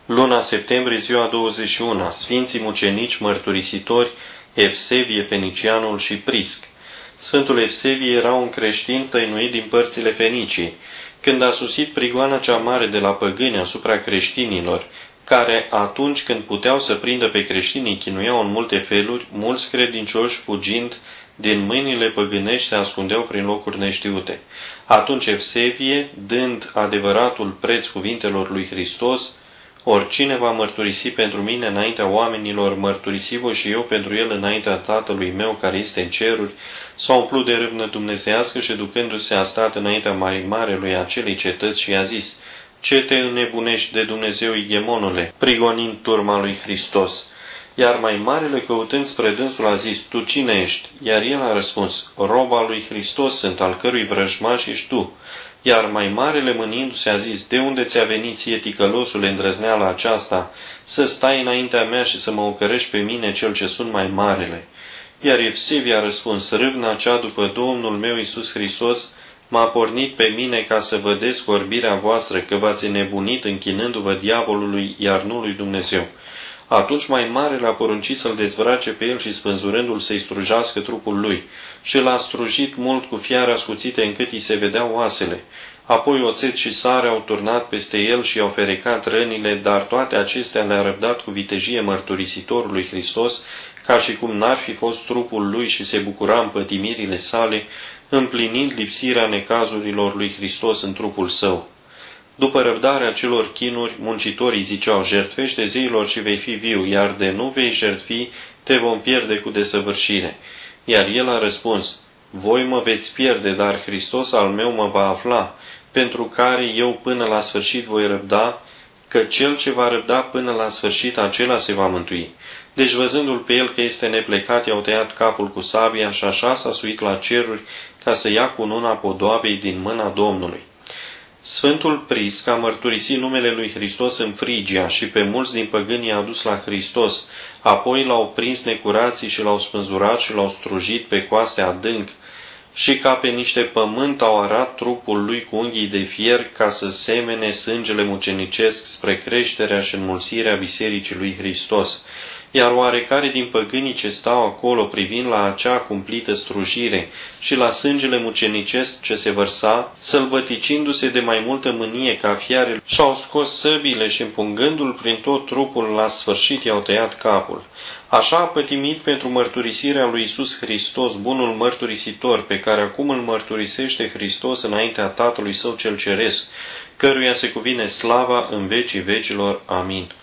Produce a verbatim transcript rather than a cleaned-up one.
Luna septembrie, ziua douăzeci și unu, Sfinții Mucenici Mărturisitori, Evsevie Fenicianul și Prisc. Sfântul Evsevie era un creștin tăinuit din părțile Fenicii. Când a sosit prigoana cea mare de la păgâni asupra creștinilor, care atunci când puteau să prindă pe creștinii chinuiau în multe feluri, mulți credincioși fugind din mâinile păgânești se ascundeau prin locuri neștiute. Atunci Evsevie, dând adevăratul preț cuvintelor lui Hristos, oricine va mărturisi pentru mine înaintea oamenilor, mărturisi-vă și eu pentru el înaintea Tatălui meu care este în ceruri, s-a umplut de râvnă dumnezeiască și ducându-se a stat înaintea mai marelui acelei cetăți și a zis: Ce te înnebunești de Dumnezeu, ighemonule, prigonind turma lui Hristos? Iar mai marele, căutând spre dânsul, a zis: Tu cine ești? Iar el a răspuns: Roba lui Hristos sunt, al cărui vrăjmaș ești tu. Iar mai marele, mânindu-se, a zis: De unde ți-a venit ție, ticălosule, îndrăzneala aceasta, să stai înaintea mea și să mă ocărești pe mine, cel ce sunt mai marele? Iar Evsevie a răspuns: Râvna cea după Domnul meu Iisus Hristos m-a pornit pe mine ca să vădesc orbirea voastră, că v-ați înnebunit închinându-vă diavolului, iar nu lui Dumnezeu. Atunci mai marele a poruncit să-l dezbrace pe el și spânzurându-l să-i strujească trupul lui. Și l-a strujit mult cu fiare ascuțite încât îi se vedeau oasele. Apoi oțet și sare au turnat peste el și i-au ferecat rănile, dar toate acestea le-a răbdat cu vitejie mărturisitorului Hristos, ca și cum n-ar fi fost trupul lui și se bucura în pătimirile sale, împlinind lipsirea necazurilor lui Hristos în trupul său. După răbdarea celor chinuri, muncitorii ziceau: Jertfește zeilor și vei fi viu, iar de nu vei jertfi, te vom pierde cu desăvârșire. Iar el a răspuns: Voi mă veți pierde, dar Hristos al meu mă va afla, pentru care eu până la sfârșit voi răbda, că cel ce va răbda până la sfârșit, acela se va mântui. Deci, văzându-l pe el că este neplecat, i-au tăiat capul cu sabia și așa s-a suit la ceruri ca să ia cununa podoabei din mâna Domnului. Sfântul Prisc a mărturisit numele lui Hristos în Frigia și pe mulți din păgâni i-a adus la Hristos, apoi l-au prins necurații și l-au spânzurat și l-au strujit pe coaste adânc și ca pe niște pământ au arat trupul lui cu unghii de fier ca să semene sângele mucenicesc spre creșterea și înmulțirea bisericii lui Hristos. Iar oarecare din păgânii ce stau acolo privind la acea cumplită strujire și la sângele mucenicesc ce se vărsa, sălbăticindu-se de mai multă mânie ca fiare, și-au scos săbile și împungându-l prin tot trupul la sfârșit i-au tăiat capul. Așa a pătimit pentru mărturisirea lui Iisus Hristos, bunul mărturisitor, pe care acum îl mărturisește Hristos înaintea Tatălui Său cel Ceresc, căruia se cuvine slava în vecii vecilor. Amin.